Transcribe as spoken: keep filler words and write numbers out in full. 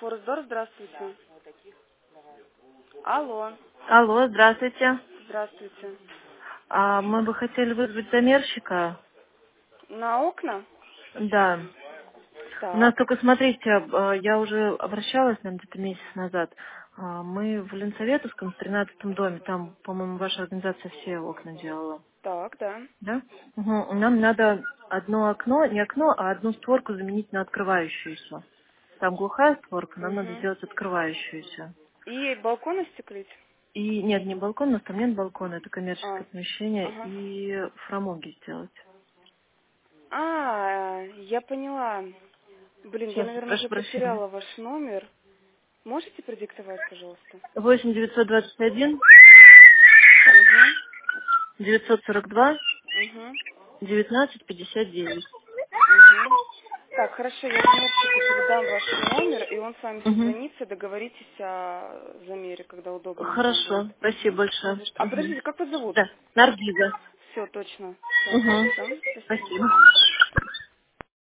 Форестдор, здравствуйте. Алло, Алло, здравствуйте. здравствуйте. А, мы бы хотели вызвать замерщика. На окна? Да. У нас Так, только, смотрите, а, я уже обращалась, наверное, где-то месяц назад. А, Мы в Ленсоветовском, в тринадцатом доме, там, по-моему, ваша организация все окна делала. так, да. Да? Мгм. Нам надо одно окно, не окно, а одну створку заменить на открывающуюся. Там глухая створка, нам надо Угу. сделать открывающуюся. И балкон остеклить? И нет, не балкон, у нас там нет балкона, это коммерческое А, помещение, ага. и фрамуги сделать. А, я поняла. Блин, я, Сейчас, наверное, прошу уже прощения. потеряла ваш номер. Можете продиктовать, пожалуйста? восемь девятьсот двадцать один Угу, девятьсот сорок два угу, девятнадцать пятьдесят девять. угу. Так, хорошо, я замерщику передам ваш номер, и он с вами Угу. созвонится, договоритесь о замере, когда удобно вам будет. Хорошо, спасибо большое. А Угу. подождите, как вас зовут? Да, Наргиза. Все, точно. Все, Угу. все, спасибо. Спасибо. Мгм.